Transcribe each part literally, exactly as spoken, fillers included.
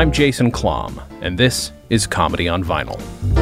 I'm Jason Klom, and this is Comedy on Vinyl.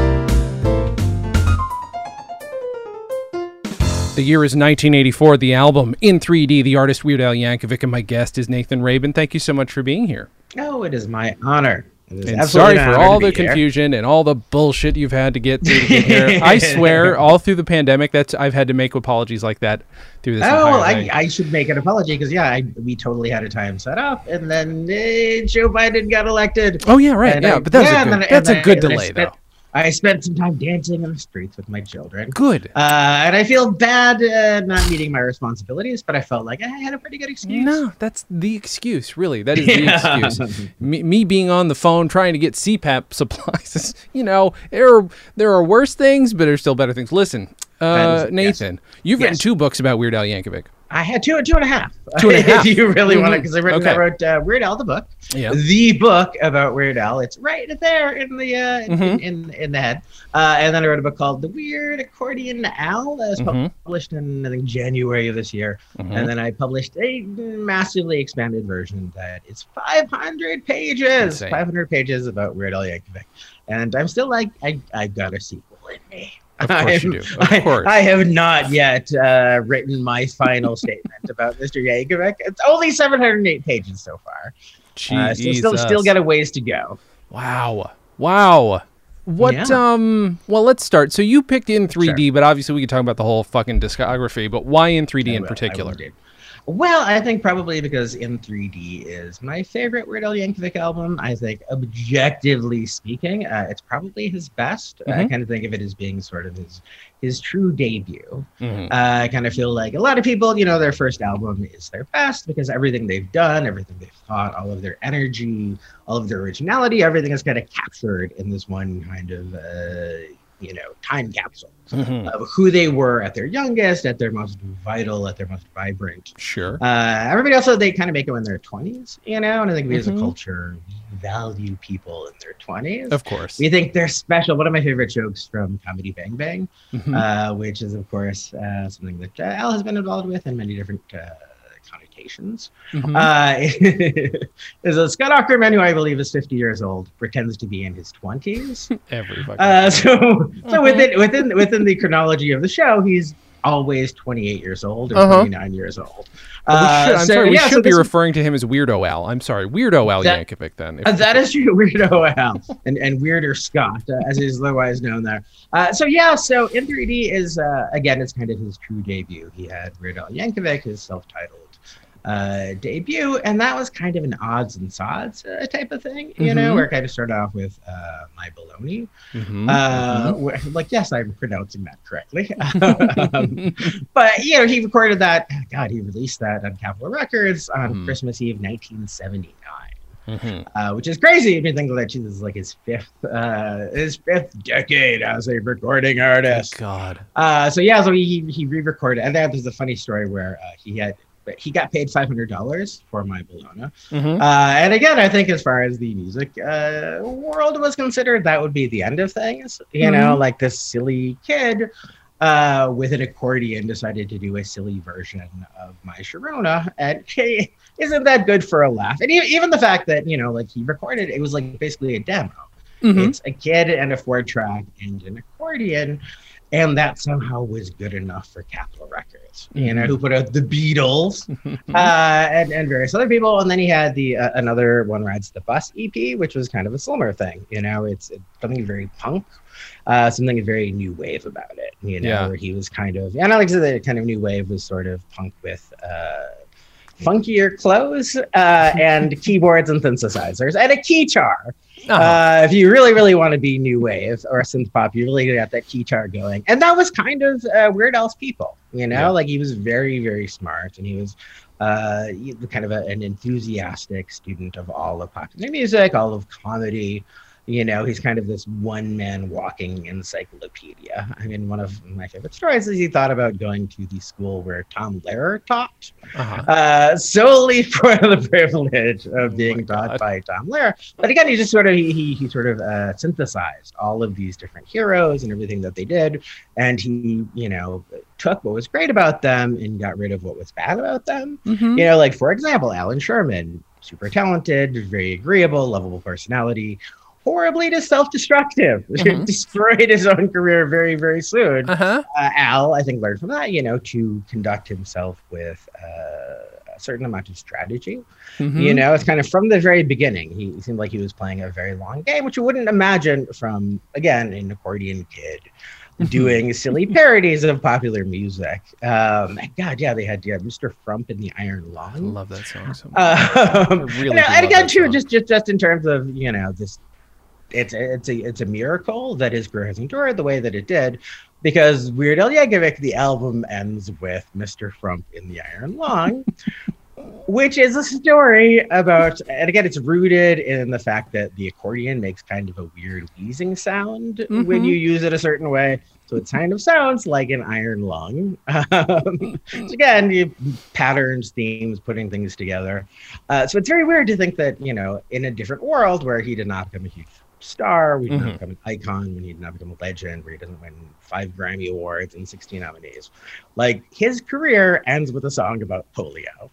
The year is nineteen eighty-four, the album In three D, the artist Weird Al Yankovic, and my guest is Nathan Rabin. Thank you so much for being here. Oh, it is my honor. And sorry for all the confusion here. And all the bullshit you've had to get through to get here. I swear, all through the pandemic, that's I've had to make apologies like that through this. Oh, I, I should make an apology because yeah, I, we totally had a time set up, and then uh, Joe Biden got elected. Oh yeah, right. And yeah, I, but that's yeah, a good, then, that's a then, good delay spent, though. I spent some time dancing in the streets with my children. Good. Uh, and I feel bad uh, not meeting my responsibilities, but I felt like I had a pretty good excuse. No, that's the excuse, really. That is the yeah. excuse. Me, me being on the phone trying to get C PAP supplies, is, you know, there are, there are worse things, but there are still better things. Listen, uh, is, Nathan, yes. you've yes. written two books about Weird Al Yankovic. I had two, two and a half. Two and a half. If you really mm-hmm. want to, because I, okay. I wrote uh, Weird Al, the book. Yeah. The book about Weird Al. It's right there in the uh, in, mm-hmm. in, in in the head. Uh, and then I wrote a book called The Weird Accordion Al. That was mm-hmm. published in, I think, January of this year. Mm-hmm. And then I published a massively expanded version that is five hundred pages. Insane. five hundred pages about Weird Al Yankovic. And I'm still like, I, I got a sequel in me. Of course you do. Of I, course. I have not yet uh, written my final statement about Mister Yankovic. It's only seven hundred eight pages so far. Uh, so still, still got a ways to go. Wow. Wow. What, yeah. um, well, let's start. So you picked In three D, sure. but obviously we could talk about the whole fucking discography, but why In three D I in will, particular? Well, I think probably because In three D is my favorite Weird Al Yankovic album. I think, objectively speaking, uh, it's probably his best. Mm-hmm. I kind of think of it as being sort of his his true debut. Mm-hmm. uh, I kind of feel like a lot of people, you know, their first album is their best because everything they've done, everything they've thought, all of their energy, all of their originality, everything is kind of captured in this one kind of uh, you know, time capsule mm-hmm. of who they were at their youngest, at their most vital, at their most vibrant. Sure. Uh, everybody else, they kind of make it in their twenties, you know, and I think we mm-hmm. as a culture value people in their twenties. Of course. We think they're special. One of my favorite jokes from Comedy Bang Bang, mm-hmm. uh, which is, of course, uh, something that uh, Al has been involved with in many different uh, connotations. Mm-hmm. Uh, is a Scott Aukerman, who I believe is fifty years old, pretends to be in his twenties. Every fucking uh, so mm-hmm. so within within within the chronology of the show, he's always twenty-eight years old or uh-huh. twenty-nine years old. Uh, we should, I'm so, sorry, we yeah, should so be this, referring to him as Weirdo Al. I'm sorry, Weirdo Al that, Yankovic then. If, uh, that is true, Weirdo Al, and, and Weirder Scott, uh, as is otherwise known there. Uh, so yeah, so In three D is, uh, again, it's kind of his true debut. He had Weird Al Yankovic, his self-titled uh debut, and that was kind of an odds and sods uh, type of thing, you mm-hmm. know, where it kind of started off with uh My Baloney. Mm-hmm. Uh mm-hmm. Where, like, yes, I'm pronouncing that correctly. um, but you know, he recorded that, God, he released that on Capitol Records on mm-hmm. Christmas Eve nineteen seventy-nine. Mm-hmm. Uh, which is crazy if you think that this is like his fifth, uh, his fifth decade as a recording artist. God. Uh, so yeah, so he he re-recorded, and there's a funny story where uh, he had. But he got paid five hundred dollars for My Bologna. Mm-hmm. Uh, and again, I think as far as the music uh, world was considered, that would be the end of things. You mm-hmm. know, like this silly kid uh, with an accordion decided to do a silly version of My Sharona. And hey, isn't that good for a laugh? And even the fact that, you know, like he recorded, it was like basically a demo. Mm-hmm. It's a kid and a four track and an accordion. And that somehow was good enough for Capitol Records, mm-hmm. you know, who put out the Beatles uh, and, and various other people. And then he had the uh, another One Rides the Bus E P, which was kind of a similar thing. You know, it's, it's something very punk, uh, something very new wave about it, you know, yeah. where he was kind of, and I like to say the kind of new wave was sort of punk with uh, funkier clothes uh, and keyboards and synthesizers and a keytar. Uh-huh. Uh, if you really, really want to be new wave or synth pop, you really got that keytar going. And that was kind of uh, Weird Al's people, you know, yeah. like he was very, very smart, and he was uh, kind of a, an enthusiastic student of all of popular music, all of comedy. You know, he's kind of this one-man walking encyclopedia. I mean, one of my favorite stories is he thought about going to the school where Tom Lehrer taught, uh-huh. uh, solely for the privilege of being oh taught God. by Tom Lehrer. But again, he just sort of he he, he sort of uh, synthesized all of these different heroes and everything that they did, and he, you know, took what was great about them and got rid of what was bad about them. Mm-hmm. You know, like for example, Alan Sherman. super talented, very agreeable, lovable personality, horribly self-destructive, mm-hmm. destroyed his own career very, very soon. Uh-huh. Uh, Al, I think, learned from that, you know, to conduct himself with uh, a certain amount of strategy. Mm-hmm. You know, it's kind of from the very beginning, he seemed like he was playing a very long game, which you wouldn't imagine from, again, an accordion kid doing silly parodies of popular music. Um, God, yeah, they had yeah, Mister Frump in the Iron Lung. I love that song so much. Um, really and, and again, too, just, just just in terms of, you know, this, it's it's a it's a miracle that his career has endured the way that it did, because Weird Al Yankovic, the album ends with Mister Frump in the Iron Lung. Which is a story about, and again, it's rooted in the fact that the accordion makes kind of a weird wheezing sound mm-hmm. when you use it a certain way. So it kind of sounds like an iron lung. Um, so again, you, patterns, themes, putting things together. Uh, so it's very weird to think that, you know, in a different world where he did not become a huge star, we did mm-hmm. not become an icon, when he did not become a legend, where he doesn't win five Grammy Awards and sixteen nominees. Like, his career ends with a song about polio.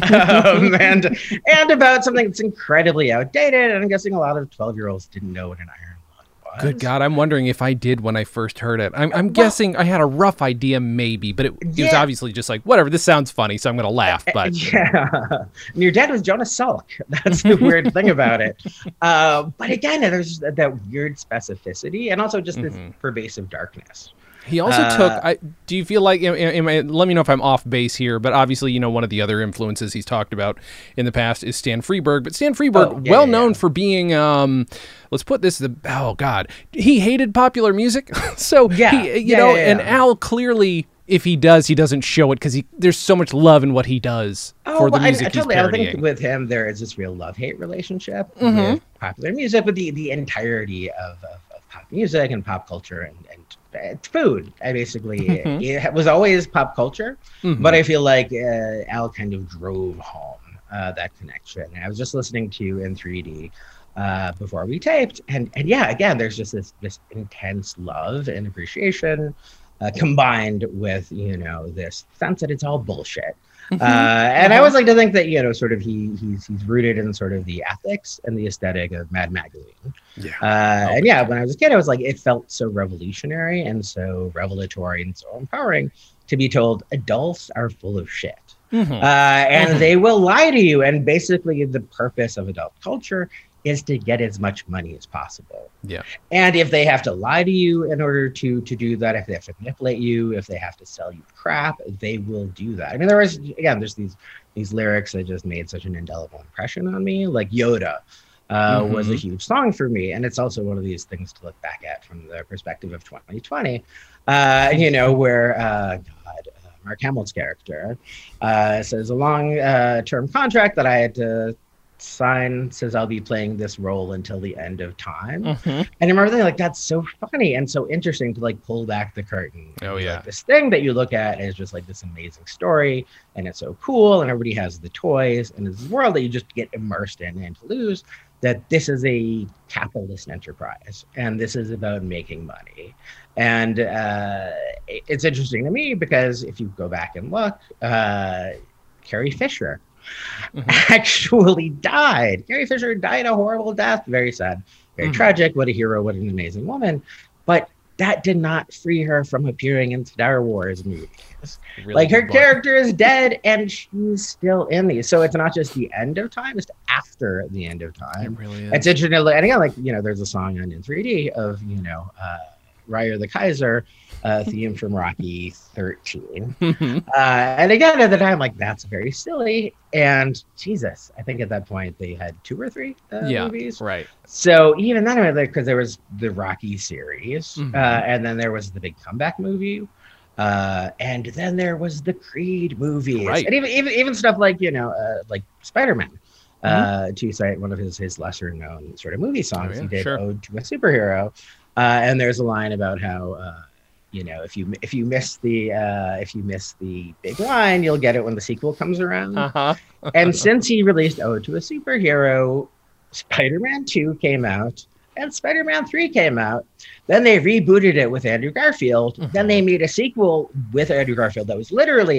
um, and and about something that's incredibly outdated, and I'm guessing a lot of twelve-year-olds didn't know what an iron lung was. Good God, I'm wondering if I did when I first heard it. I'm, I'm well, guessing I had a rough idea, maybe, but it, it yeah. was obviously just like, whatever, this sounds funny, so I'm going to laugh. But yeah, and your dad was Jonas Salk. That's the weird thing about it. Uh, but again, there's that weird specificity, and also just this mm-hmm. pervasive darkness. He also uh, took, I, do you feel like, am, am I, let me know if I'm off base here, but obviously, you know, one of the other influences he's talked about in the past is Stan Freberg, but Stan Freberg, oh, yeah, well yeah, known yeah. for being, um, let's put this, the oh God, he hated popular music. so, yeah, he, you yeah, know, yeah, yeah. and Al clearly, if he does, he doesn't show it because he there's so much love in what he does oh, for the well, music I, I he's totally, parodying. I think with him, there is this real love-hate relationship mm-hmm. with popular music, but the, the entirety of, of, of pop music and pop culture and, and it's food. I basically, mm-hmm. it was always pop culture, mm-hmm. but I feel like uh, Al kind of drove home uh, that connection. And I was just listening to In three D uh, before we taped, and and yeah, again, there's just this this intense love and appreciation uh, combined with, you know, this sense that it's all bullshit. Mm-hmm. Uh, and mm-hmm. I always like to think that, you know, sort of he he's he's rooted in sort of the ethics and the aesthetic of Mad Magazine. Yeah. Uh, and yeah, when I was a kid, I was like, it felt so revolutionary and so revelatory and so empowering to be told adults are full of shit. Mm-hmm. Uh, and mm-hmm. they will lie to you. And basically the purpose of adult culture is to get as much money as possible. Yeah. And if they have to lie to you in order to to do that, if they have to manipulate you, if they have to sell you crap, they will do that. I mean, there was, again, there's these these lyrics that just made such an indelible impression on me. Like Yoda uh, mm-hmm. was a huge song for me. And it's also one of these things to look back at from the perspective of twenty twenty, uh, you know, where, uh, God, uh, Mark Hamill's character uh, says a long-term uh, contract that I had to sign says I'll be playing this role until the end of time. Mm-hmm. And I remember thinking, like, that's so funny and so interesting to like pull back the curtain. Oh yeah. Like, this thing that you look at is just like this amazing story and it's so cool and everybody has the toys and it's this world that you just get immersed in, and to lose that this is a capitalist enterprise and this is about making money. And uh, it's interesting to me because if you go back and look, uh, Carrie Fisher Mm-hmm. actually died. Carrie Fisher died a horrible death. Very sad, very mm-hmm. tragic. What a hero, what an amazing woman. But that did not free her from appearing in Star Wars movies. Really like her character is dead and she's still in these. So it's not just the end of time, it's after the end of time. It really is. It's interesting. And again, like, you know, there's a song on In three D of, you know, uh, Raya the Kaiser, uh, theme from Rocky thirteen. uh, and again, at the time, like, that's very silly. And Jesus, I think at that point they had two or three uh, yeah, movies. Right. So even then, because there was the Rocky series, mm-hmm. uh, and then there was the big comeback movie. Uh, and then there was the Creed movies. Right. And even, even, even stuff like, you know, uh, like Spider-Man. Mm-hmm. Uh, to cite one of his, his lesser known sort of movie songs, oh, yeah, he did sure. Ode to a Superhero. Uh, and there's a line about how, uh, you know, if you if you miss the uh, if you miss the big line, you'll get it when the sequel comes around. Uh-huh. And since he released Ode to a Superhero, Spider-Man two came out and Spider-Man three came out. Then they rebooted it with Andrew Garfield. Mm-hmm. Then they made a sequel with Andrew Garfield that was literally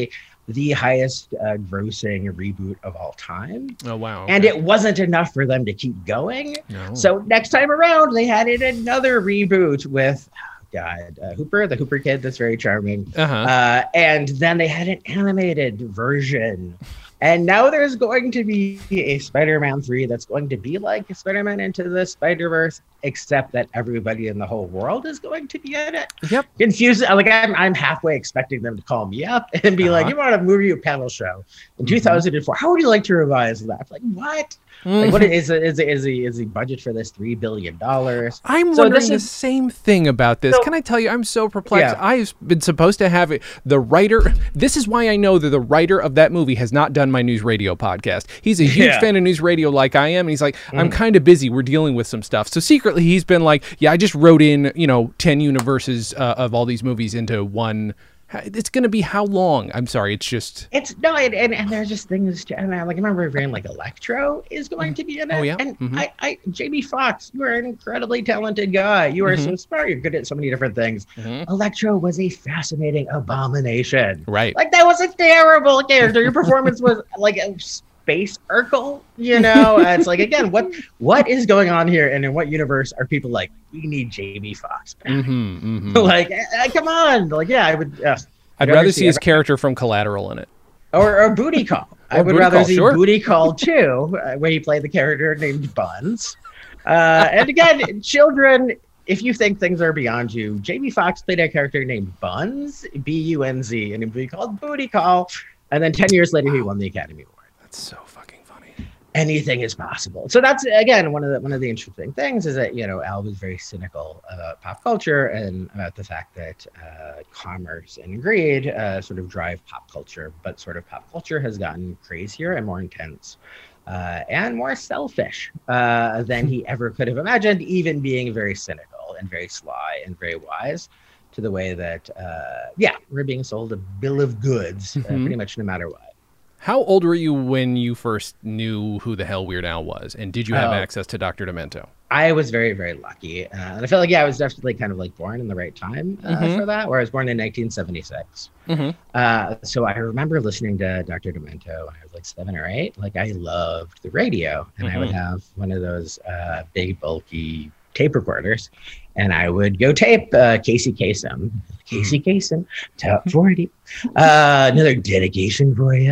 the highest uh, grossing reboot of all time. Oh, wow. Okay. And it wasn't enough for them to keep going. No. So next time around, they had it another reboot with, oh God, uh, Hooper, the Hooper kid that's very charming. Uh-huh. Uh, and then they had an animated version. And now there's going to be a Spider-Man three that's going to be like Spider-Man Into the Spider-Verse, except that everybody in the whole world is going to be in it. Yep. Confused. Like I'm, I'm halfway expecting them to call me up and be uh-huh. like, "You want a movie or panel show in mm-hmm. two thousand four? How would you like to revise that?" I'm like, what? Mm-hmm. Like, what is is is the is the budget for this three billion dollars? I'm so wondering the is, same thing about this. So, Can I tell you? I'm so perplexed. Yeah. I've been supposed to have it. The writer. This is why I know that the writer of that movie has not done my News Radio podcast. He's a huge yeah. fan of News Radio, like I am, and he's like, mm. I'm kind of busy. We're dealing with some stuff. So secretly, he's been like, yeah, I just wrote in, you know, ten universes uh, of all these movies into one. It's going to be how long? I'm sorry. It's just. It's no, and, and, and there's just things. To, and I like I remember reading like Electro is going to be in it. Oh yeah. And mm-hmm. I, I, Jamie Foxx, you are an incredibly talented guy. You are mm-hmm. so smart. You're good at so many different things. Mm-hmm. Electro was a fascinating abomination. Right. Like that was a terrible character. Your performance was like a space Urkel. You know, it's like again, what what is going on here, and in what universe are people like? We need Jamie Foxx back. Mm-hmm, mm-hmm. Like, uh, come on. Like, yeah, I would. Uh, I'd rather see his ever. character from Collateral in it, or, or Booty Call. I would rather call, see sure. Booty Call too, uh, where he played the character named Buns. Uh, and again, children, if you think things are beyond you, Jamie Foxx played a character named Buns, B U N Z, in a movie called Booty Call, and then ten years later, he won the Academy Award. That's so fucking funny. Anything is possible. So that's again one of the one of the interesting things is that you know Al was very cynical about pop culture and about the fact that uh, commerce and greed uh, sort of drive pop culture, but sort of pop culture has gotten crazier and more intense uh, and more selfish uh, than he ever could have imagined, even being very cynical and very sly and very wise to the way that uh, yeah we're being sold a bill of goods mm-hmm. uh, pretty much no matter what. How old were you when you first knew who the hell Weird Al was? And did you have oh, access to Doctor Demento? I was very, very lucky. Uh, and I feel like, yeah, I was definitely kind of like born in the right time uh, mm-hmm. for that, where I was born in nineteen seventy-six. Mm-hmm. Uh, so I remember listening to Doctor Demento when I was like seven or eight. Like I loved the radio. And mm-hmm. I would have one of those uh, big, bulky tape recorders. And I would go tape uh, Casey Kasem. Casey Kasem, top forty. Uh, another dedication for you.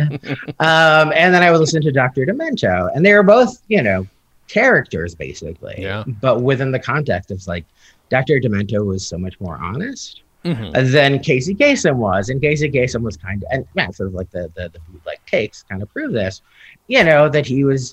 Um, and then I would listen to Doctor Demento. And they were both, you know, characters, basically. Yeah. But within the context of like, Doctor Demento was so much more honest mm-hmm. than Casey Kasem was. And Casey Kasem was kind of, and man, sort of like the, the, the bootleg takes kind of prove this, you know, that he was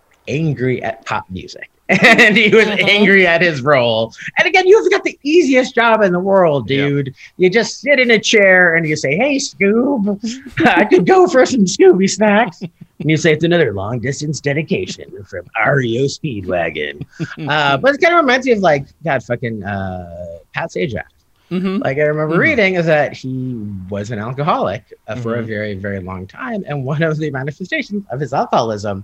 angry at pop music. And he was angry at his role. And again, you've got the easiest job in the world, dude. Yep. You just sit in a chair and you say, hey, Scoob, I could go for some Scooby snacks. And you say, it's another long distance dedication from R E O Speedwagon. uh, but it kind of reminds me of like, God, fucking uh, Pat Sajak. Mm-hmm. Like I remember mm-hmm. reading is that he was an alcoholic uh, mm-hmm. for a very, very long time. And one of the manifestations of his alcoholism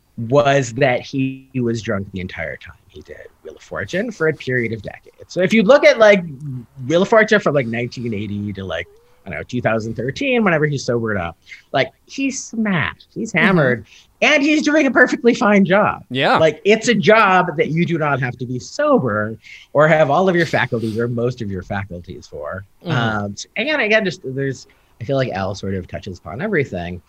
was that he, he was drunk the entire time he did Wheel of Fortune for a period of decades. So if you look at like Wheel of Fortune from like nineteen eighty to like, I don't know, two thousand thirteen, whenever he's sobered up, like he's smashed, he's hammered, mm-hmm. and he's doing a perfectly fine job. Yeah. Like it's a job that you do not have to be sober or have all of your faculties or most of your faculties for. Mm-hmm. Um, and again, just there's, I feel like Al sort of touches upon everything.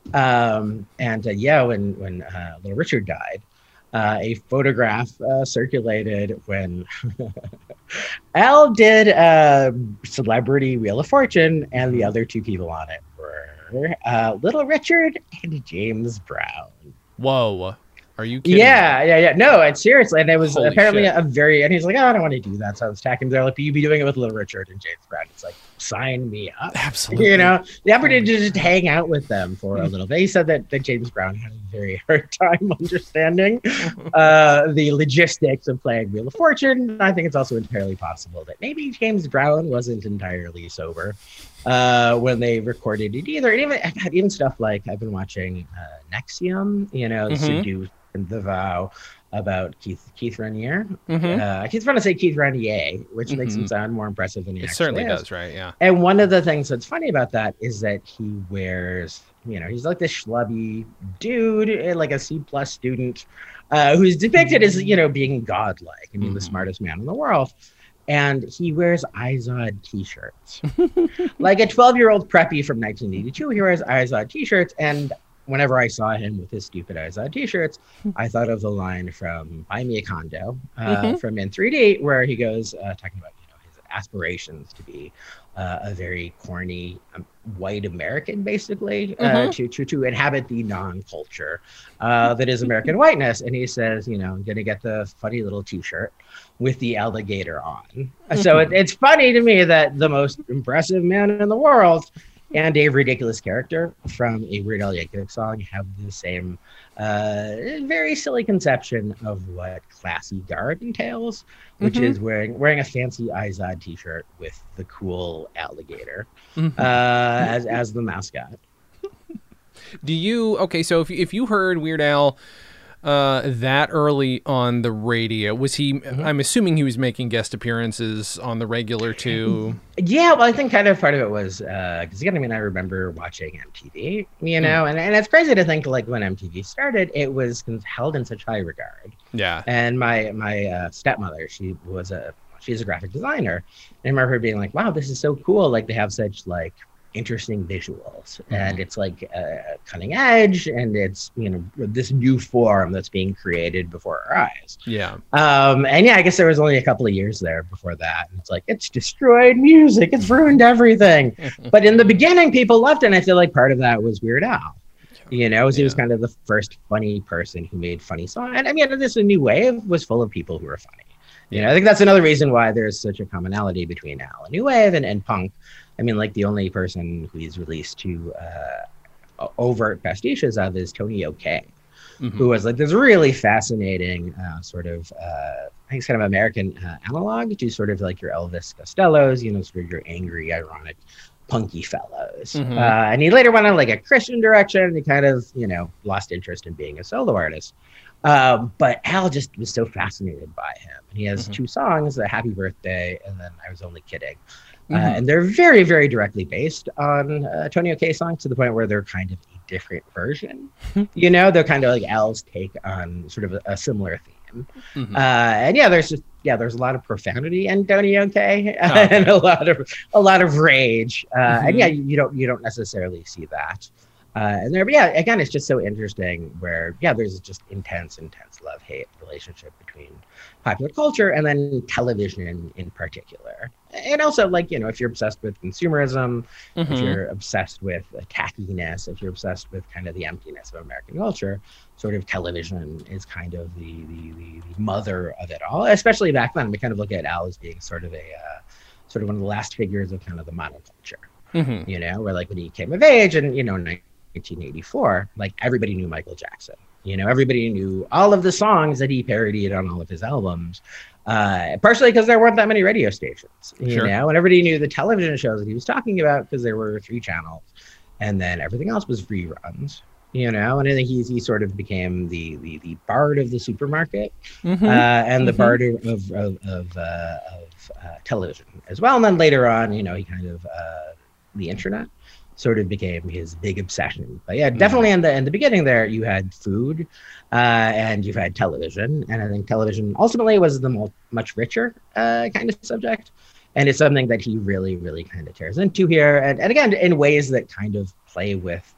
Um, and uh, yeah, when when uh, Little Richard died, uh, a photograph uh, circulated when Al did uh, Celebrity Wheel of Fortune, and the other two people on it were uh, Little Richard and James Brown. Whoa. Are you kidding Yeah, me? yeah, yeah. No, it's seriously. And it was Holy apparently shit. a very, and he's like, oh, I don't want to do that. So I was attacking him there. Like, you'd be doing it with Little Richard and James Brown. It's like, sign me up. Absolutely. You know, the opportunity to just hang out with them for a little bit. He said that, that James Brown had a very hard time understanding uh, the logistics of playing Wheel of Fortune. I think it's also entirely possible that maybe James Brown wasn't entirely sober uh, when they recorded it either. And even, even stuff like I've been watching uh, N X I V M, you know, mm-hmm. Seduce and The Vow. about Keith Keith Raniere. Mm-hmm. Uh, I keep trying to say Keith Raniere, which mm-hmm. makes him sound more impressive than he it actually certainly is. does, right? Yeah. And one of the things that's funny about that is that he wears, you know, he's like this schlubby dude, like a C plus student, uh, who's depicted as, you know, being godlike. I mean, mm-hmm. the smartest man in the world. And he wears Izod t-shirts. Like a twelve-year-old preppy from nineteen eighty-two, he wears Izod t-shirts. And whenever I saw him with his stupid Izod t-shirts, I thought of the line from Buy Me a Condo uh, mm-hmm. from In three D, where he goes uh, talking about, you know, his aspirations to be uh, a very corny um, white American, basically, uh, mm-hmm. to, to to inhabit the non-culture uh, that is American whiteness. And he says, you know, I'm going to get the funny little t-shirt with the alligator on. Mm-hmm. So it, it's funny to me that the most impressive man in the world and a ridiculous character from a Weird Al Yankovic song have the same uh, very silly conception of what classy garb entails, which mm-hmm. is wearing wearing a fancy Izod t-shirt with the cool alligator mm-hmm. uh, as as the mascot. Do you okay? So if if you heard Weird Al uh, that early on the radio, was he? Mm-hmm. I'm assuming he was making guest appearances on the regular too. Yeah, well, I think kind of part of it was because uh, again, I mean, I remember watching M T V, you know, mm. and and it's crazy to think like when M T V started, it was held in such high regard. Yeah. And my my uh, stepmother, she was a she's a graphic designer, and I remember her being like, "Wow, this is so cool! Like they have such like." interesting visuals mm-hmm. and it's like uh, cutting edge and it's, you know, this new form that's being created before our eyes. Yeah. Um, and yeah, I guess there was only a couple of years there before that. And it's like, it's destroyed music. It's ruined everything. But in the beginning, people loved it. And I feel like part of that was Weird Al. You know, yeah. he was kind of the first funny person who made funny songs. And I mean, this a new wave was full of people who were funny. You know, I think that's another reason why there's such a commonality between Al and New Wave and, and punk. I mean, like the only person who he's released two uh, overt pastiches of is Tony O'Kay, mm-hmm. who was like this really fascinating uh, sort of, uh, I think it's kind of American uh, analog to sort of like your Elvis Costellos, you know, sort of your angry, ironic, punky fellows. Mm-hmm. Uh, and he later went on like a Christian direction and he kind of, you know, lost interest in being a solo artist. Um, but Al just was so fascinated by him. And he has mm-hmm. two songs, uh, Happy Birthday and then I Was Only Kidding. Uh, mm-hmm. And they're very, very directly based on uh, Tony O'Kay songs to the point where they're kind of a different version. You know, they're kind of like Al's take on sort of a, a similar theme. Mm-hmm. Uh, and yeah, there's just yeah, there's a lot of profanity in Tony O'Kay uh, oh, okay. and a lot of a lot of rage. Uh, mm-hmm. And yeah, you, you don't you don't necessarily see that. Uh, and there, but yeah, again, it's just so interesting where, yeah, there's just intense, intense love-hate relationship between popular culture and then television in particular. And also, like, you know, if you're obsessed with consumerism, mm-hmm. if you're obsessed with tackiness, if you're obsessed with kind of the emptiness of American culture, sort of television is kind of the the, the, the mother of it all, especially back then. We kind of look at Al as being sort of a, uh, sort of one of the last figures of kind of the monoculture, mm-hmm. you know, where like when he came of age and, you know, nineteen eighty-four, like everybody knew Michael Jackson. You know, everybody knew all of the songs that he parodied on all of his albums, uh, partially because there weren't that many radio stations, you sure. know, and everybody knew the television shows that he was talking about because there were three channels, and then everything else was reruns, you know, and I think he's, he sort of became the the, the bard of the supermarket mm-hmm. uh, and mm-hmm. the bard of, of, of, uh, of uh, television as well. And then later on, you know, he kind of, uh, the internet sort of became his big obsession. But yeah, definitely mm. in the in the beginning there, you had food uh, and you've had television. And I think television ultimately was the mo- much richer uh, kind of subject. And it's something that he really, really kind of tears into here. And, and again, in ways that kind of play with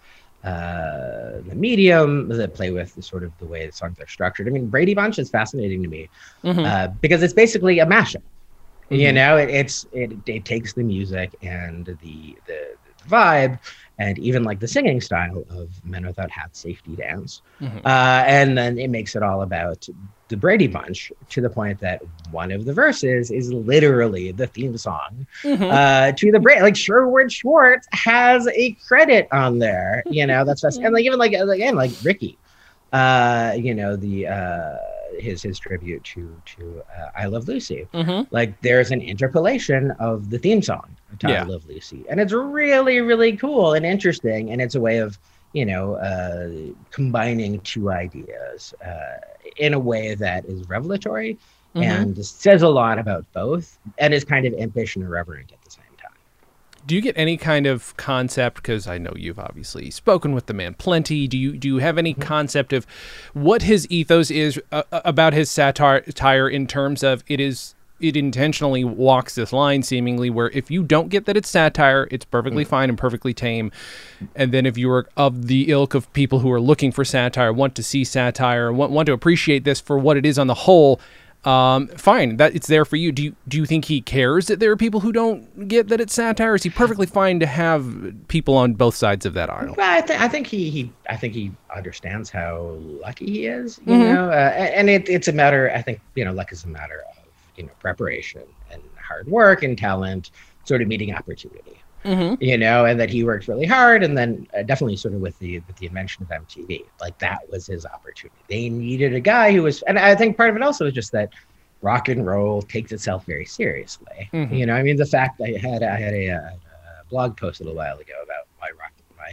uh, the medium, that play with the, sort of the way the songs are structured. I mean, Brady Bunch is fascinating to me mm-hmm. uh, because it's basically a mashup. Mm-hmm. You know, it, it's it, it takes the music and the the vibe and even like the singing style of Men Without Hats Safety Dance. Mm-hmm. Uh, and then it makes it all about the Brady Bunch to the point that one of the verses is literally the theme song mm-hmm. uh, to the Brady. Like Sherwood Schwartz has a credit on there, you know, that's just, and like even like, again, like Ricky, uh, you know, the, uh, his his tribute to to uh, I Love Lucy. Mm-hmm. Like there's an interpolation of the theme song to yeah. I Love Lucy, and it's really really cool and interesting, and it's a way of you know, uh, combining two ideas uh, in a way that is revelatory mm-hmm. and says a lot about both and is kind of impish and irreverent at the same time. Do you get any kind of concept, because I know you've obviously spoken with the man plenty, do you do you have any mm-hmm. concept of what his ethos is uh, about his satire in terms of it is it intentionally walks this line seemingly where if you don't get that it's satire, it's perfectly mm. fine and perfectly tame. And then if you are of the ilk of people who are looking for satire, want to see satire, want, want to appreciate this for what it is on the whole, um, fine, that it's there for you. Do you, do you think he cares that there are people who don't get that it's satire? Is he perfectly fine to have people on both sides of that aisle? Well, I, th- I think he, he, I think he understands how lucky he is, you mm-hmm. know, uh, and it, it's a matter, I think, you know, luck is a matter of, you know, preparation and hard work and talent, sort of meeting opportunity, mm-hmm. you know, and that he worked really hard. And then uh, definitely sort of with the with the invention of M T V, like that was his opportunity. They needed a guy who was, and I think part of it also is just that rock and roll takes itself very seriously. Mm-hmm. You know, I mean, the fact I had I had a, a, a blog post a little while ago about why rock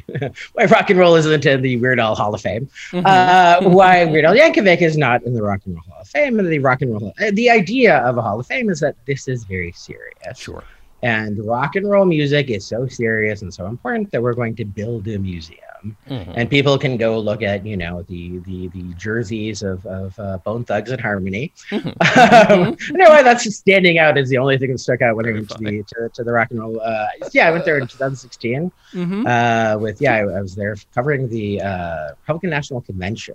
why rock and roll isn't in the Weird Al Hall of Fame. Mm-hmm. Uh, why Weird Al Yankovic is not in the Rock and Roll Hall of Fame. And the rock and roll, the idea of a Hall of Fame is that this is very serious. Sure. And rock and roll music is so serious and so important that we're going to build a museum. Mm-hmm. And people can go look at, you know, the the the jerseys of, of uh, Bone Thugs and Harmony. Mm-hmm. um, mm-hmm. You know, that's just standing out is the only thing that stuck out when I went to the, to, to the rock and roll. Uh, yeah, I went there in twenty sixteen mm-hmm. uh, with, yeah, I, I was there covering the uh, Republican National Convention.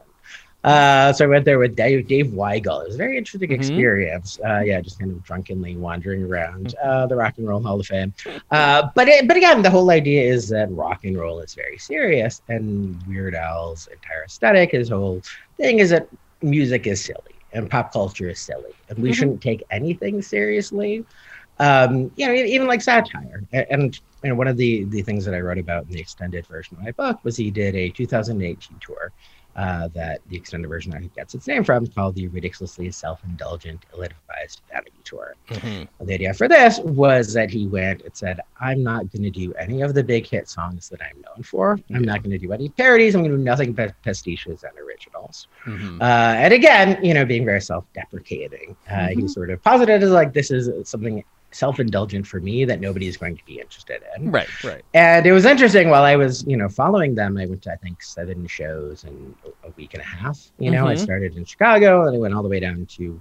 Uh, so I went there with Dave, Dave Weigel. It was a very interesting mm-hmm. experience. Uh, yeah, just kind of drunkenly wandering around uh, the Rock and Roll Hall of Fame. Uh, but it, but again, the whole idea is that rock and roll is very serious, and Weird Al's entire aesthetic, his whole thing is that music is silly and pop culture is silly, and we mm-hmm. shouldn't take anything seriously. Um, you know, even like satire. And you know, one of the the things that I wrote about in the extended version of my book was he did a two thousand eighteen tour. Uh, that the extended version I think gets its name from, called the Ridiculously Self-Indulgent Ill-Advised Vanity Tour. Mm-hmm. The idea for this was that he went and said, I'm not going to do any of the big hit songs that I'm known for. I'm yeah. not going to do any parodies. I'm going to do nothing but pastiches and originals. Mm-hmm. Uh, and again, you know, being very self-deprecating. Uh, mm-hmm. He sort of posited as like, this is something self-indulgent for me that nobody is going to be interested in. Right, right. And it was interesting while I was, you know, following them, I went to, I think, seven shows in a week and a half. You know, mm-hmm. I started in Chicago and I went all the way down to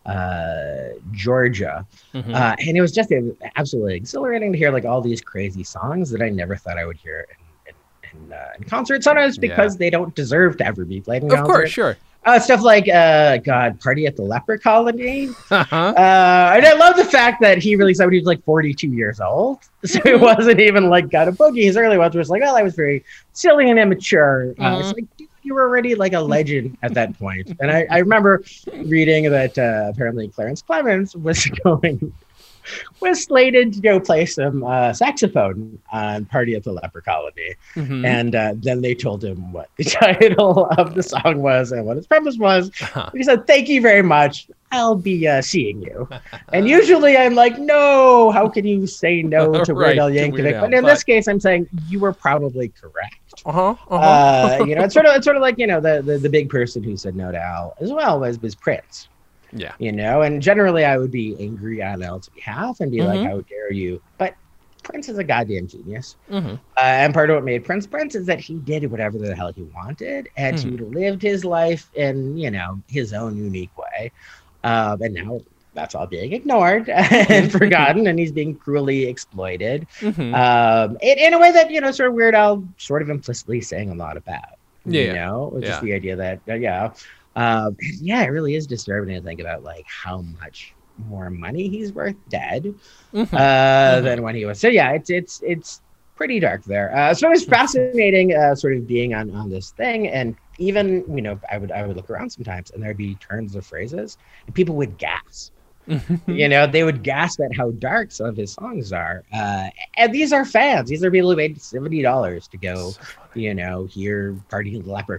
uh, Georgia. Mm-hmm. Uh, and it was just it was absolutely exhilarating to hear like all these crazy songs that I never thought I would hear in, in, in, uh, in concert. Sometimes because yeah. they don't deserve to ever be played in of concert. Of course, sure. Uh, stuff like, uh, God, Party at the Leper Colony. Uh-huh. Uh, and I love the fact that he released that when he was like forty-two years old. So it wasn't even like Got a Boogie. His early ones was like, well, I was very silly and immature. Uh, mm-hmm. It's like, dude, you were already like a legend at that point. And I, I remember reading that uh, apparently Clarence Clemens was going... was slated to go play some uh, saxophone on Party at the Leper Colony. Mm-hmm. And uh, then they told him what the title of the song was and what its premise was. Uh-huh. He said, thank you very much. I'll be uh, seeing you. And usually I'm like, no, how can you say no to right, Weird Al Yankovic? But in but... this case, I'm saying you were probably correct. Uh-huh, uh-huh. Uh, you know, it's sort of it's sort of like, you know, the, the, the big person who said no to Al as well was, was Prince. Yeah. You know, and generally I would be angry on Al's behalf and be mm-hmm. like, how dare you? But Prince is a goddamn genius. Mm-hmm. Uh, and part of what made Prince Prince is that he did whatever the hell he wanted and mm-hmm. he lived his life in, you know, his own unique way. Um, and now that's all being ignored and forgotten, and he's being cruelly exploited mm-hmm. um, in, in a way that, you know, sort of Weird Al sort of implicitly saying a lot about. Yeah. You know, yeah. just the idea that, uh, yeah. Um, yeah, it really is disturbing to think about like how much more money he's worth dead mm-hmm. uh, mm-hmm. than when he was. So yeah, it's it's it's pretty dark there. Uh, so it was fascinating, uh, sort of being on, on this thing, and even you know, I would I would look around sometimes, and there'd be turns of phrases, and people would gasp. You know, they would gasp at how dark some of his songs are. Uh, and these are fans. These are people who paid seventy dollars to go, so you know, hear Party at the Leper Colony.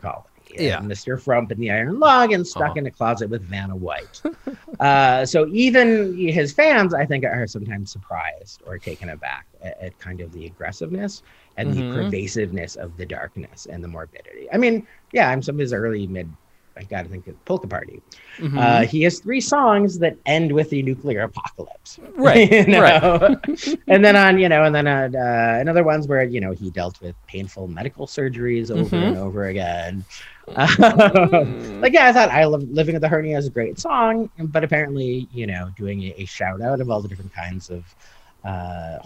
Yeah. Mister Frump and the Iron Lung and Stuck uh-huh. in a Closet with Vanna White. uh, so even his fans, I think, are sometimes surprised or taken aback at, at kind of the aggressiveness and mm-hmm. the pervasiveness of the darkness and the morbidity. I mean, yeah, I'm some of his early mid, I gotta think of Polka Party. Mm-hmm. Uh, he has three songs that end with the nuclear apocalypse. Right. you know? Right. and then on, you know, and then on, uh, another ones where, you know, he dealt with painful medical surgeries over mm-hmm. and over again. Mm. Like, yeah, I thought I Love Living with a Hernia is a great song, but apparently, you know, doing a, a shout out of all the different kinds of uh,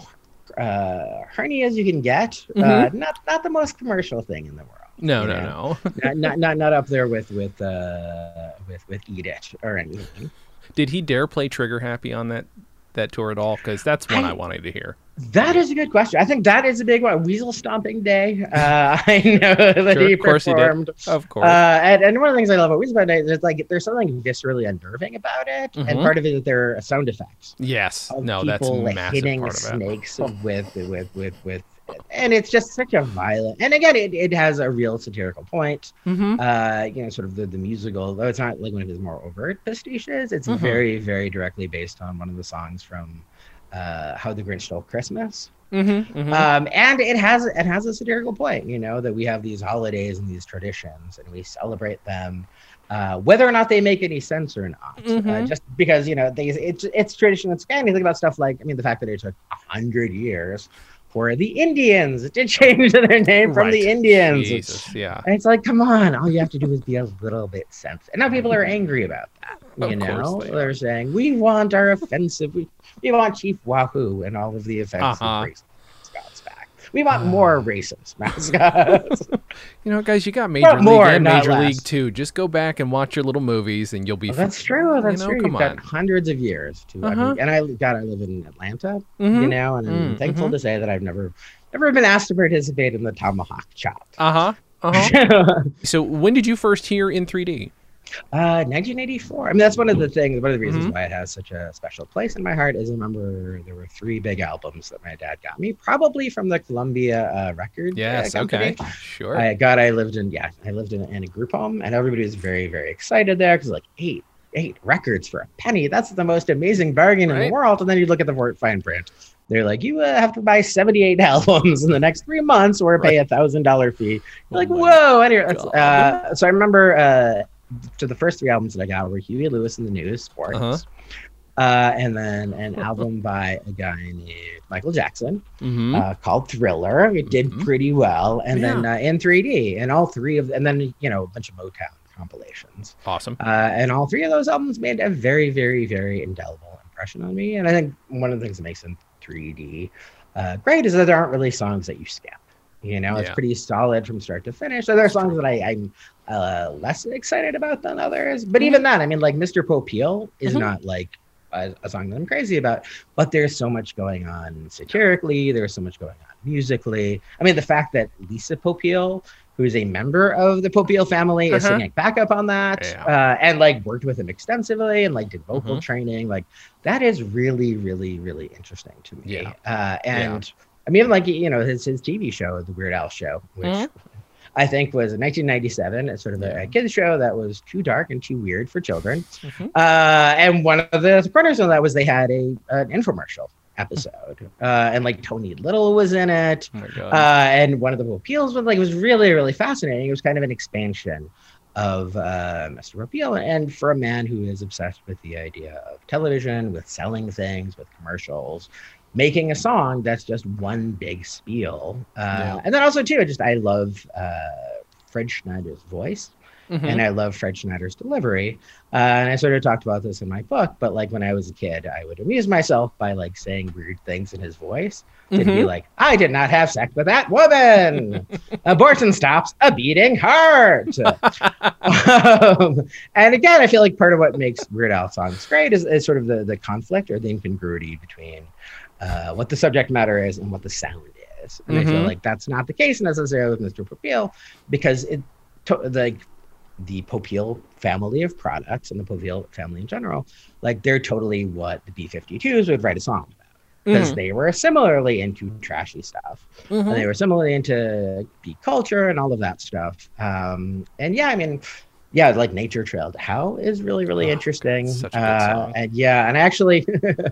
uh, hernias you can get, mm-hmm. uh, not not the most commercial thing in the world. No, no, know? no, not, not not not up there with with uh, with with Eat It or anything. Did he dare play Trigger Happy on that that tour at all? Because that's one I, I wanted to hear. That is a good question. I think that is a big one. Weasel Stomping Day. Uh, I know that sure, he of course performed. He did. Of course. Uh, and, and one of the things I love about Weasel Stomping Day is like there's something viscerally unnerving about it, mm-hmm. and part of it is there are sound effects. Yes. No, people that's a massive hitting part of snakes it. with with with with. And it's just such a violent, and again, it, it has a real satirical point. Mm-hmm. Uh, you know, sort of the, the musical, though it's not like one of his more overt pastiches. It's mm-hmm. very, very directly based on one of the songs from uh, How the Grinch Stole Christmas. Mm-hmm, mm-hmm. Um, and it has it has a satirical point, you know, that we have these holidays and these traditions, and we celebrate them, uh, whether or not they make any sense or not. Mm-hmm. Uh, just because, you know, they, it's it's tradition. It's kind of think about stuff like, I mean, the fact that it took a hundred years for the Indians to change their name from right. the Indians. Jesus, yeah. And it's like, come on, all you have to do is be a little bit sensitive. And now people are angry about that. You of know, they they're saying, we want our offensive, we, we want Chief Wahoo and all of the offensive uh-huh. racist mascots back. We want uh. more racist mascots. You know, guys, you got Major not League more, and Major less. League too. Just go back and watch your little movies, and you'll be. Well, that's true. That's you know, true. Come You've on. got hundreds of years to. Uh-huh. I mean, and I, God, I live in Atlanta, mm-hmm. you know, and I'm mm-hmm. thankful to say that I've never, never been asked to participate in the tomahawk chop. Uh huh. Uh-huh. So, when did you first hear In three D? Uh, nineteen eighty-four. I mean, that's one of the things, one of the reasons mm-hmm. why it has such a special place in my heart is I remember there were three big albums that my dad got me, probably from the Columbia uh, record Yes, uh, company. okay, sure. I, God, I lived in, yeah, I lived in, in a group home, and everybody was very, very excited there because like eight, eight records for a penny. That's the most amazing bargain right. in the world. And then you look at the fine print. They're like, you uh, have to buy seventy-eight albums in the next three months or pay a thousand dollar fee. You're like, oh whoa. Anyway, that's, uh, so I remember, uh, to the first three albums that I got were Huey Lewis and the News, Sports, uh-huh. uh, and then an album by a guy named Michael Jackson mm-hmm. uh, called Thriller. It did mm-hmm. pretty well, and yeah. then uh, In three D, and all three of, and then you know a bunch of Motown compilations. Awesome. Uh, and all three of those albums made a very, very, very indelible impression on me. And I think one of the things that makes In three D uh, great is that there aren't really songs that you skip. You know, it's yeah. pretty solid from start to finish. So there are songs that I, I'm uh, less excited about than others. But even then, I mean, like Mister Popeil is mm-hmm. not like a, a song that I'm crazy about. But there's so much going on satirically. There's so much going on musically. I mean, the fact that Lisa Popeil, who is a member of the Popeil family, uh-huh. is singing backup on that yeah. uh, and like worked with him extensively and like did vocal mm-hmm. training. Like that is really, really, really interesting to me. Yeah. Uh, and yeah. I mean, like, you know, his, his T V show, The Weird Al Show, which mm-hmm. I think was in nineteen ninety-seven. It's sort of a, a kids show that was too dark and too weird for children. Mm-hmm. Uh, and one of the corners of that was they had a an infomercial episode. Uh, and like Tony Little was in it. Oh my God. Uh, and one of the appeals was like, it was really, really fascinating. It was kind of an expansion of uh, Mister Popeil. And for a man who is obsessed with the idea of television, with selling things, with commercials, making a song that's just one big spiel. Uh, yeah. And then also, too, just I love uh, Fred Schneider's voice. Mm-hmm. And I love Fred Schneider's delivery. Uh, and I sort of talked about this in my book. But like when I was a kid, I would amuse myself by like saying weird things in his voice. Mm-hmm. It'd be like, I did not have sex with that woman. Abortion stops a beating heart. um, and again, I feel like part of what makes Weird Al songs great is, is sort of the, the conflict or the incongruity between Uh, what the subject matter is and what the sound is. And mm-hmm. I feel like that's not the case necessarily with Mister Popeil because it to, like the Popeil family of products and the Popeil family in general, like they're totally what the B fifty-twos would write a song about. because Mhm. they were similarly into trashy stuff, and Mhm. they were similarly into geek culture and all of that stuff. Um, and yeah, I mean, yeah, like Nature Trail to Hell is really, really Oh, God, interesting. such a good Uh, song. and yeah, and actually,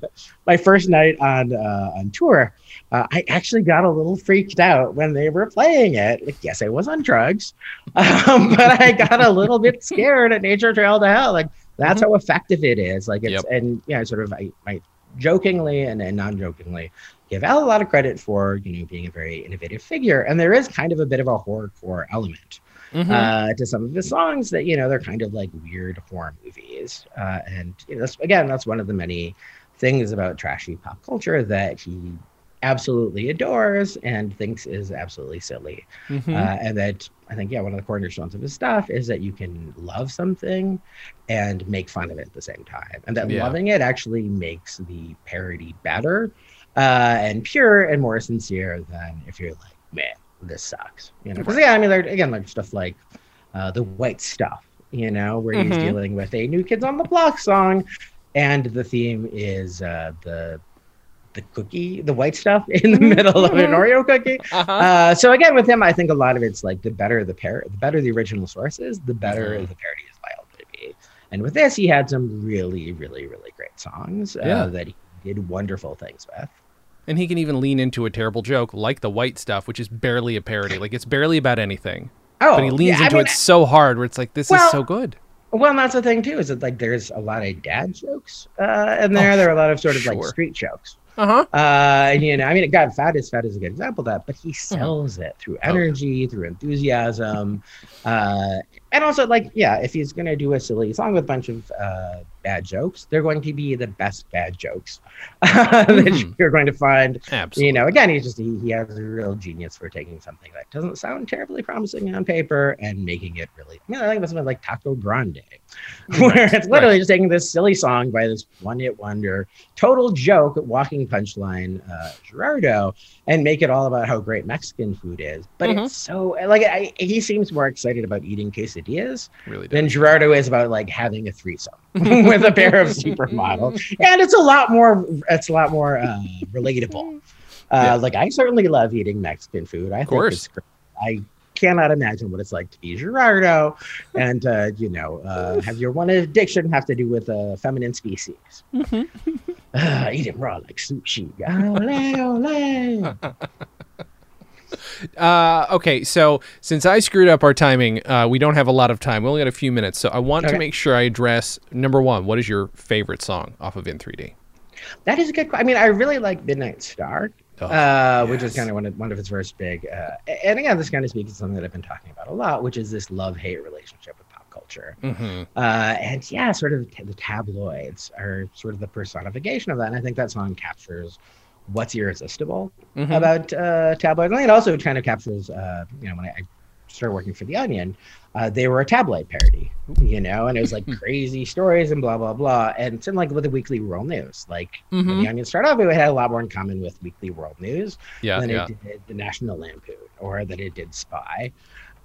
my first night on uh, on tour, uh, I actually got a little freaked out when they were playing it. Like, yes, I was on drugs, um, but I got a little bit scared at Nature Trail to Hell. Like, that's Mhm. how effective it is. Like, it's Yep. and yeah, sort of I, I jokingly and, and non-jokingly give Al a lot of credit for, you know, being a very innovative figure, and there is kind of a bit of a horrorcore element Mhm. uh, to some of the songs that, you know, they're kind of like weird horror movies. Uh, and you know, that's, again, that's one of the many things about trashy pop culture that he absolutely adores and thinks is absolutely silly. Mhm. Uh, and that I think, yeah, one of the cornerstones of his stuff is that you can love something and make fun of it at the same time. And that Yeah. loving it actually makes the parody better uh, and pure and more sincere than if you're like, man, this sucks. You know, because Right. yeah, I mean, like, again, like stuff like uh, the White Stuff, you know, where he's Mhm. dealing with a New Kids on the Block song, and the theme is uh, the the cookie, the white stuff in the Mhm. middle of an Mhm. Oreo cookie. Uh-huh. Uh, so again, with him, I think a lot of it's like the better the par- the better the original source is, the better Mhm. the parody is liable to be. And with this, he had some really, really, really great songs uh, Yeah. that he did wonderful things with. And he can even lean into a terrible joke like the White Stuff, which is barely a parody. Like, it's barely about anything. But he Oh, leans yeah, I into mean, it so hard where it's like, this is well, so good. well, and that's the thing too, is that like there's a lot of dad jokes uh, in Oh, there. There are a sure. lot of sort of like Sure. street jokes. Uh-huh. Uh, and, you know, I mean, God, Fat is Fat is a good example of that, but he Mm-hmm. sells it through Oh, yeah. energy, through enthusiasm. Uh, and also, like, yeah, if he's going to do a silly song with a bunch of uh, bad jokes, they're going to be the best bad jokes that Mhm. you're going to find. Absolutely. You know, again, he's just, he, he has a real genius for taking something that doesn't sound terribly promising on paper and making it really, I mean, I think that's something like Taco Grande, where Right, it's literally right. just taking this silly song by this one hit wonder, total joke, walking punchline, uh, Gerardo, and make it all about how great Mexican food is. But Mhm. it's so, like, I, he seems more excited about eating quesadillas Really than does. Gerardo is about like having a threesome with a pair of supermodels. And it's a lot more, it's a lot more uh, relatable. Uh, Yeah. Like, I certainly love eating Mexican food. I think course. it's great. I cannot imagine what it's like to be Gerardo and, uh, you know, uh, have your one addiction have to do with a feminine species. Uh, eat it raw like sushi. Ole, ole. Uh, okay, so since I screwed up our timing, uh, we don't have a lot of time. We only got a few minutes, so I want Okay. to make sure I address number one. What is your favorite song off of In three D? That is a good. I mean, I really like Midnight Star, Oh, uh, which is yes. kind of one of one of his first big. Uh, and again, this kind of speaks to something that I've been talking about a lot, which is this love-hate relationship with pop culture. Mm-hmm. Uh, and yeah, sort of the tabloids are sort of the personification of that. And I think that song captures what's irresistible Mhm. about uh, tabloids. And it also kind of captures, uh, you know, when I, I started working for The Onion, uh, they were a tabloid parody, you know, and it was like crazy stories and blah, blah, blah. And it's in like with the Weekly World News. Like when Mhm. The Onion started off, it had a lot more in common with Weekly World News Yeah, than yeah. it did the National Lampoon or that it did Spy.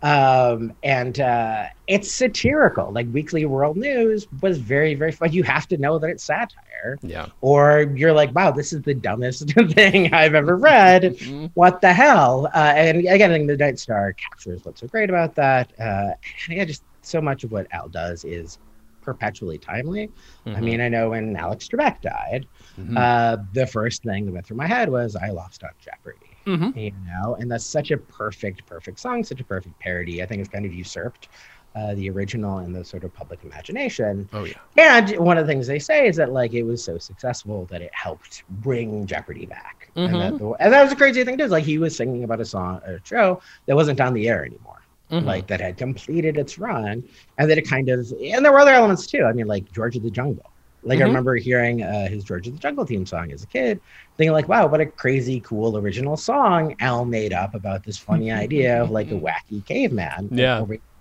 Um, and uh, it's satirical. Like Weekly World News was very, very fun. You have to know that it's satire, Yeah. or you're like, wow, this is the dumbest thing I've ever read. Mhm. What the hell? Uh, and again, I think the Night Star captures what's so great about that. Uh, and yeah, just so much of what Al does is perpetually timely. I Mhm. mean, I know when Alex Trebek died, Mhm. uh, the first thing that went through my head was I Lost on Jeopardy. Mhm. You know, and that's such a perfect, perfect song, such a perfect parody. I think it's kind of usurped uh, the original in the sort of public imagination. Oh, yeah. And one of the things they say is that like it was so successful that it helped bring Jeopardy back. Mhm. And, that the, and that was a crazy thing too. Is like he was singing about a song, a show that wasn't on the air anymore. Mhm. Like that had completed its run, and that it kind of, and there were other elements too. I mean, like George of the Jungle. Like Mhm. I remember hearing uh, his George of the Jungle theme song as a kid, thinking like, wow, what a crazy, cool original song Al made up about this funny idea of like a wacky caveman. Yeah.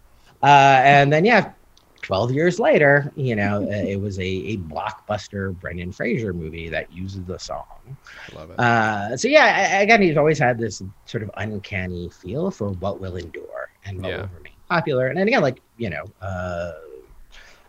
Uh, and then yeah, twelve years later, you know, uh, it was a, a blockbuster Brendan Fraser movie that uses the song. Love it. Uh, so yeah, I- again, he's always had this sort of uncanny feel for what will endure and what Yeah. will remain popular. And then again, like, you know, uh,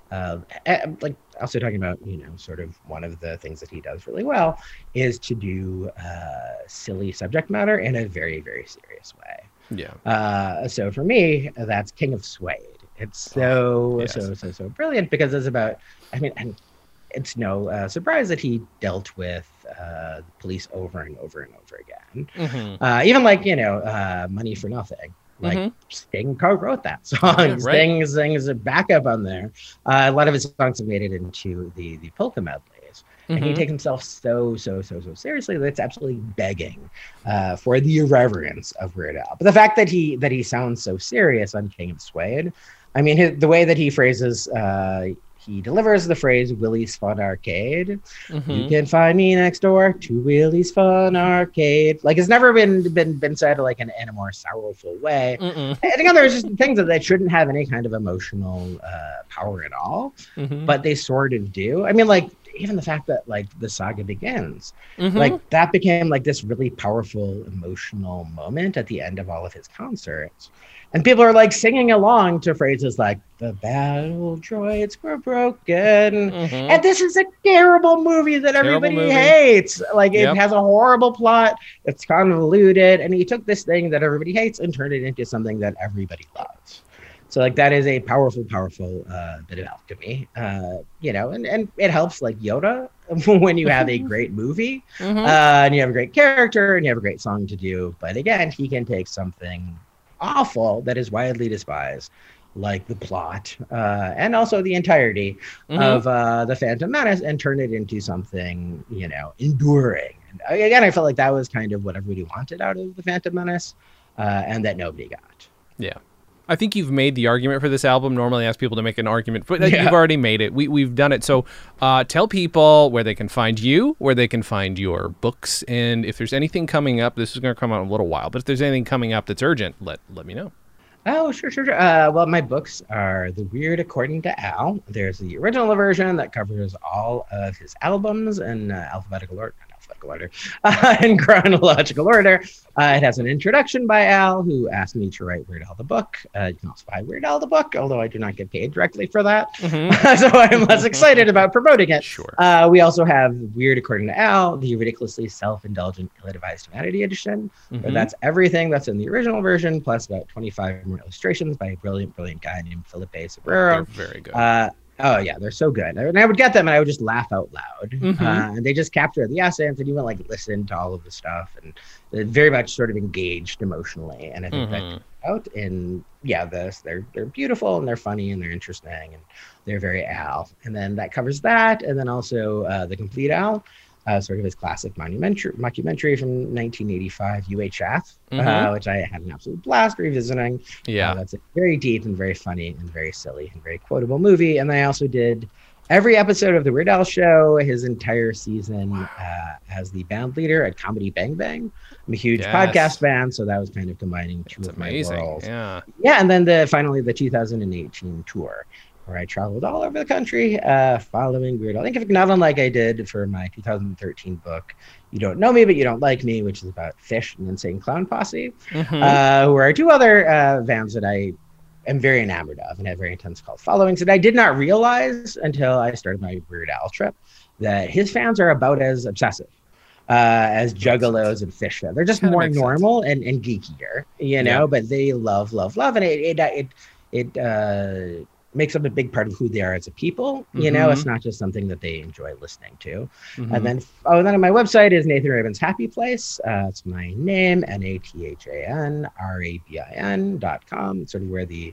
uh, like also talking about, you know, sort of one of the things that he does really well is to do uh, silly subject matter in a very, very serious way. Yeah. Uh, so for me, that's King of Suede. It's so, oh, yes. so, so, so brilliant because it's about, I mean, and it's no uh, surprise that he dealt with uh, police over and over and over again. Mm-hmm. Uh, even like, you know, uh, Money for Nothing. Like mm-hmm. Sting co-wrote that song. Yeah, right. Sting sings a backup on there. Uh, a lot of his songs have made it into the the polka medleys. Mm-hmm. And he takes himself so, so, so, so seriously that it's absolutely begging uh, for the irreverence of Weird Al. But the fact that he that he sounds so serious on King of Suede, I mean, his, the way that he phrases, uh, he delivers the phrase Willie's Fun Arcade. Mm-hmm. You can find me next door to Willie's Fun Arcade. Like, it's never been been been said like in, in a more sorrowful way. Mm-mm. And again, there's just things that, that shouldn't have any kind of emotional uh, power at all, mm-hmm. but they sort of do. I mean, like, even the fact that like the saga begins, mm-hmm. like that became like this really powerful emotional moment at the end of all of his concerts. And people are like singing along to phrases like the battle droids were broken. Mm-hmm. And this is a terrible movie that terrible everybody movie. hates. Like yep. it has a horrible plot. It's convoluted. And he took this thing that everybody hates and turned it into something that everybody loves. So like that is a powerful, powerful uh, bit of alchemy, uh, you know, and, and it helps like Yoda when you have a great movie mm-hmm. uh, and you have a great character and you have a great song to do. But again, he can take something awful that is widely despised, like the plot uh, and also the entirety mm-hmm. of uh, the Phantom Menace, and turn it into something, you know, enduring. And again, I felt like that was kind of what everybody wanted out of the Phantom Menace, uh, and that nobody got. Yeah. I think you've made the argument for this album. Normally I ask people to make an argument, but yeah. you've already made it. We, we've done it. So uh, tell people where they can find you, where they can find your books, and if there's anything coming up, this is going to come out in a little while, but if there's anything coming up that's urgent, let let me know. Oh, sure, sure, sure. Uh, well, my books are The Weird According to Al. There's the original version that covers all of his albums in uh, alphabetical order. Alphabetical order, uh, in chronological order. Uh, it has an introduction by Al, who asked me to write Weird Al the book. Uh, you can also buy Weird Al the book, although I do not get paid directly for that. Mm-hmm. So I'm less excited about promoting it. Sure. Uh, we also have Weird According to Al, the ridiculously self-indulgent, ill-advised humanity edition. Mm-hmm. Where that's everything that's in the original version, plus about twenty-five more illustrations by a brilliant, brilliant guy named Felipe Sobrero. They're very good. Uh, Oh, yeah, they're so good. And I would get them and I would just laugh out loud. Mm-hmm. Uh, and they just capture the essence, and you would like listen to all of the stuff, and they're very much sort of engaged emotionally. And I think mm-hmm. that out in, yeah, this they're they're beautiful and they're funny and they're interesting and they're very Al. And then that covers that. And then also uh, The Complete Al. Uh, sort of his classic monumentary, mockumentary from nineteen eighty-five, U H F, mm-hmm. uh, which I had an absolute blast revisiting. Yeah. Uh, that's a very deep and very funny and very silly and very quotable movie. And I also did every episode of The Weird Al Show, his entire season wow. uh, as the band leader at Comedy Bang Bang. I'm a huge yes. podcast fan, so that was kind of combining two that's of amazing. my worlds. Yeah. Yeah, and then the finally the two thousand eighteen tour, where I traveled all over the country uh, following Weird Al. I think not unlike I did for my two thousand thirteen book, You Don't Know Me, But You Don't Like Me, which is about Fish and Insane Clown Posse, mm-hmm. uh, who are two other uh, bands that I am very enamored of and have very intense cult followings. And I did not realize until I started my Weird Al trip that his fans are about as obsessive uh, as Juggalos and Fish. They're just more normal and, and geekier, you know, yeah. but they love, love, love. And it, it, it, it uh, makes them a big part of who they are as a people. You mm-hmm. know, it's not just something that they enjoy listening to. Mm-hmm. And then, oh, and then on my website is Nathan Rabin's Happy Place. Uh, it's my name, N A T H A N R A B I N dot com. It's sort of where the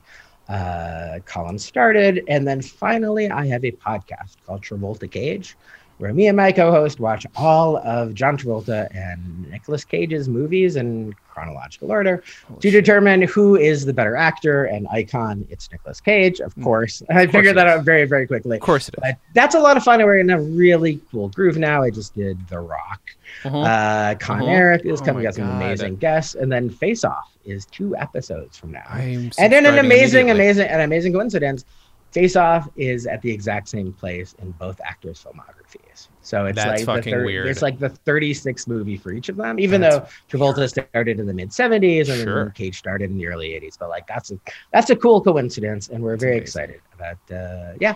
uh, column started. And then finally, I have a podcast called Travolta Cage, where me and my co-host watch all of John Travolta and Nicolas Cage's movies in chronological order oh, to shit. determine who is the better actor and icon. It's Nicolas Cage, of course. Of I figured that out very, very quickly. Of course it is. But that's a lot of fun. We're in a really cool groove now. I just did The Rock. Uh-huh. Uh, Con uh-huh. Eric is coming. Oh got some amazing guests. And then Face Off is two episodes from now. I'm and in an amazing, amazing, an amazing coincidence, Face Off is at the exact same place in both actors' filmographies. So it's That's like fucking the thir- weird. It's like the thirty-sixth movie for each of them, even That's though Travolta started in the mid seventies and sure. then Cage started in the early eighties. But like that's a that's a cool coincidence, and we're That's very amazing. excited about uh, yeah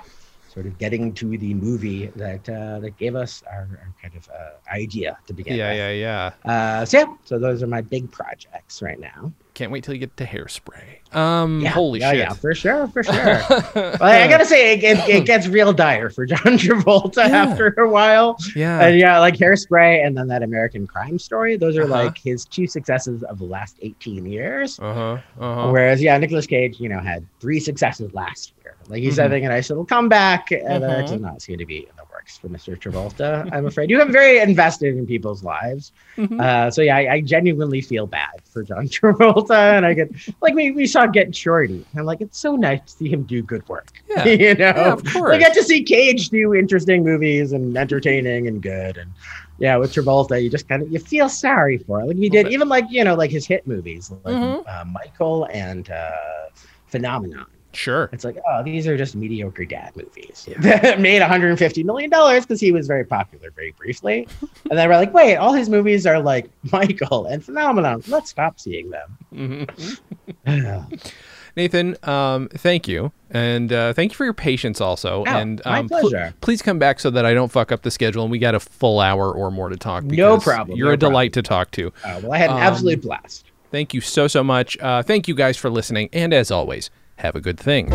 sort of getting to the movie that uh, that gave us our, our kind of uh, idea to begin yeah, with. Yeah, yeah, yeah. Uh, so, yeah, so those are my big projects right now. Can't wait till you get to Hairspray. Um, yeah, holy yeah, shit. Yeah, for sure, for sure. Well, I gotta say, it, it, it gets real dire for John Travolta yeah. after a while. Yeah. And yeah, like Hairspray and then that American Crime Story. Those are uh-huh. like his two successes of the last eighteen years. Uh-huh. Uh-huh. Whereas, yeah, Nicolas Cage, you know, had three successes last year. Like he's mm-hmm. having a nice little comeback, and mm-hmm. that does not seem to be in the works for Mister Travolta. I'm afraid. You have very invested in people's lives. Mm-hmm. Uh, so yeah, I, I genuinely feel bad for John Travolta, and I get like we, we saw Get Shorty, and like it's so nice to see him do good work. Yeah, you know, yeah, of course. We get to see Cage do interesting movies and entertaining and good, and yeah, with Travolta, you just kind of you feel sorry for it. Like he did, okay. even like you know, like his hit movies, like mm-hmm. uh, Michael and uh, Phenomenon. Sure. It's like, oh, these are just mediocre dad movies yeah. that made one hundred fifty million dollars because he was very popular very briefly. And then we're like, wait, all his movies are like Michael and Phenomenon. Let's stop seeing them. Mm-hmm. Nathan, um, thank you. And uh, thank you for your patience also. Oh, and um, my pleasure. Pl- please come back so that I don't fuck up the schedule and we got a full hour or more to talk. No problem. You're no a delight problem. to talk to. Oh, well, I had an um, absolute blast. Thank you so, so much. Uh, thank you guys for listening. And as always, have a good thing.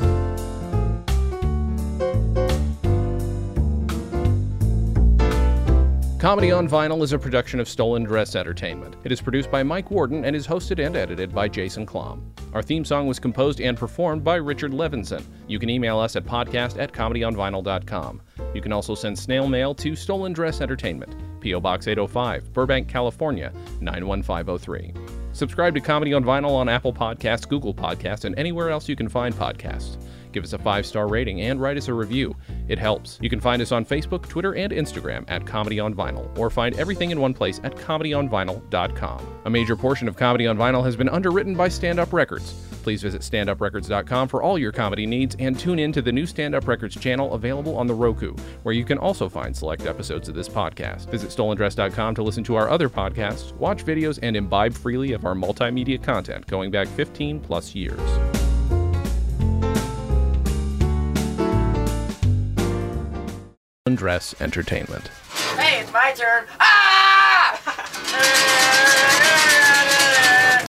Comedy on Vinyl is a production of Stolen Dress Entertainment. It is produced by Mike Warden and is hosted and edited by Jason Klom. Our theme song was composed and performed by Richard Levinson. You can email us at podcast at comedy on vinyl dot com. You can also send snail mail to Stolen Dress Entertainment, P O Box eight oh five, Burbank, California, nine one five oh three. Subscribe to Comedy on Vinyl on Apple Podcasts, Google Podcasts, and anywhere else you can find podcasts. Give us a five-star rating and write us a review. It helps. You can find us on Facebook, Twitter, and Instagram at Comedy on Vinyl, or find everything in one place at comedy on vinyl dot com. A major portion of Comedy on Vinyl has been underwritten by Stand Up Records. Please visit stand up records dot com for all your comedy needs and tune in to the new Stand Up Records channel available on the Roku, where you can also find select episodes of this podcast. Visit stolen dress dot com to listen to our other podcasts, watch videos, and imbibe freely of our multimedia content going back fifteen plus years. Stolen Dress Entertainment. Hey, it's my turn. Ah!